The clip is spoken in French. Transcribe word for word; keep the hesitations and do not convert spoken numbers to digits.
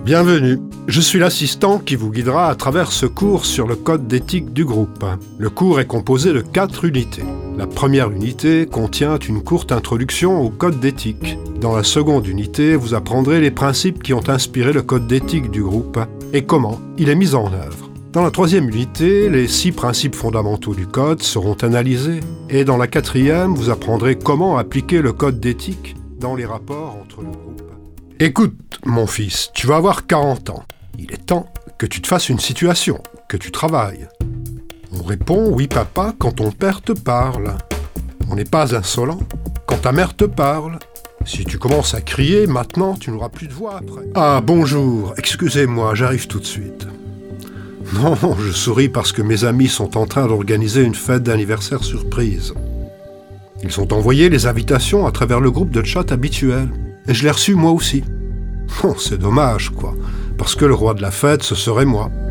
Bienvenue, je suis l'assistant qui vous guidera à travers ce cours sur le code d'éthique du groupe. Le cours est composé de quatre unités. La première unité contient une courte introduction au code d'éthique. Dans la seconde unité, vous apprendrez les principes qui ont inspiré le code d'éthique du groupe et comment il est mis en œuvre. Dans la troisième unité, les six principes fondamentaux du code seront analysés. Et dans la quatrième, vous apprendrez comment appliquer le code d'éthique dans les rapports entre le groupe. Écoute, mon fils, tu vas avoir quarante ans. Il est temps que tu te fasses une situation, que tu travailles. On répond « oui papa » quand ton père te parle. On n'est pas insolent quand ta mère te parle. Si tu commences à crier, maintenant tu n'auras plus de voix après. Ah bonjour, excusez-moi, j'arrive tout de suite. Non, je souris parce que mes amis sont en train d'organiser une fête d'anniversaire surprise. Ils ont envoyé les invitations à travers le groupe de chat habituel. Et je l'ai reçu moi aussi. Oh, c'est dommage, quoi, parce que le roi de la fête, ce serait moi.